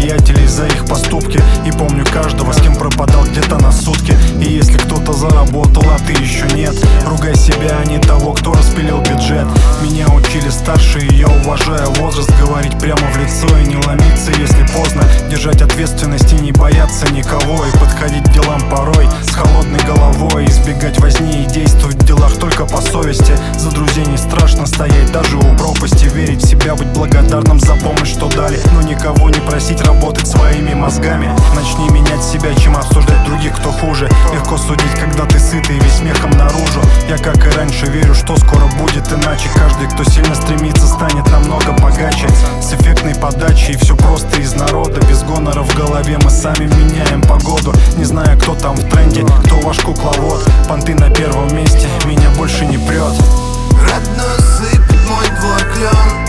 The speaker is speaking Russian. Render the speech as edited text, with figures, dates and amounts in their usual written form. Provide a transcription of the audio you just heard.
приятелей за их поступки. И помню каждого, с кем пропадал где-то на сутки. И если кто-то заработал, а ты еще нет, ругай себя, а не того, кто распилил бюджет. Меня учили старшие, я уважаю возраст. Говорить прямо в лицо и не ломиться, если поздно. Держать ответственность и не бояться никого. И подходить к делам порой с холодной головой. Избегать возни и действовать в делах только по совести. За друзей не страшно стоять даже у пропасти. Верить в себя, быть благодарным за помощь, что дали, но никого не просить работать своими мозгами. Начни менять себя, чем обсуждать других, кто хуже. Легко судить, когда ты сытый и весь смехом наружу. Я, как и раньше, верю, что скоро будет иначе. Каждый, кто сильно стремится, станет намного богаче. С эффектной подачей, и все просто из народа. Без гонора в голове мы сами меняем погоду. Не знаю, кто там в тренде, кто ваш кукловод. Понты на первом месте, меня больше не прет. Родной сыпет мой двор клен.